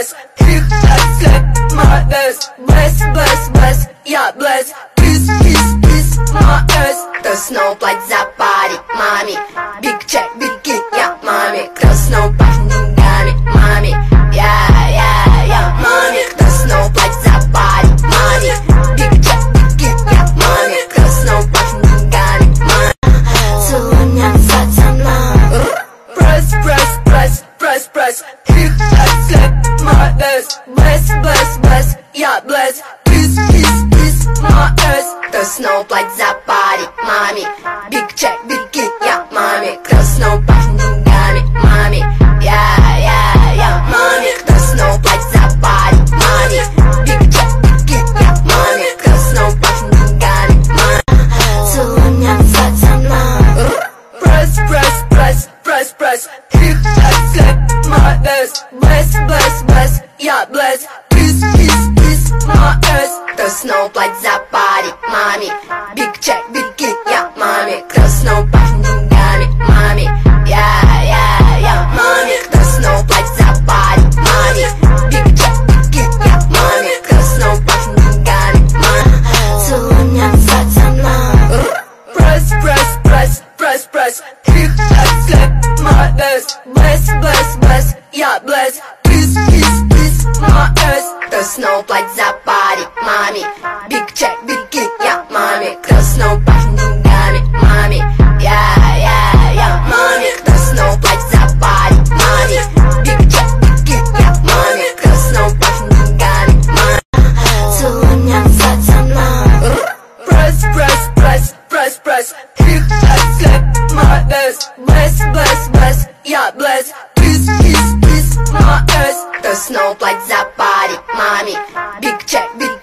press. Click, click, my ass. Bless, bless, bless, yeah, bless. Kiss, kiss, kiss, my ass. There's no like zapari, mommy. Big check, big kick, yeah, mommy. There's no button, got it, mommy. Yeah, yeah, yeah, mommy. There's no like zapari, mommy. Big check, big kick, yeah, mommy. There's no button, got it, mommy. 소원양 사참나. Press, press, press, press, press. Click, click, my ass. Bless, bless, bless, yeah, bless. Kiss, kiss, kiss, my ass. There's no like zapari, mommy. Big check, big kick, yeah, mommy. There's no button, got it, mommy. Yeah, yeah, yeah, mommy. There's no like zapari, mommy. Big check, big kick, yeah, mommy. There's no button, got it, mommy. 소원양 사참나. Press, press, press, press, press. Click, click, my ass. Bless, bless, bless, yeah, bless. Kiss, kiss, kiss, my ass. There's no like zapari, mommy. Big check, big kick, yeah, mommy. There's no button, got it, mommy. Yeah, yeah, yeah, mommy. There's no like zapari, mommy. Big check, big kick, yeah, mommy. There's no button, got it, mommy. 소원양 사참나. Press, press, press, press, press. Click, click, my ass. Bless, bless, bless, yeah, bless. Kiss, kiss, kiss, my ass. There's no like zapari, mommy. Big check, big kick, yeah, mommy. There's no button, got it, mommy. Yeah, yeah, yeah, mommy. There's no like zapari, mommy. Big check, big kick, yeah, mommy. There's no button, got it, mommy. 소원양 사참나. Press, press, press, press, press. Click, click, my ass. Bless, bless, bless, yeah, bless. Kiss, kiss, kiss, my ass. There's no like zapari, mommy. Big check, big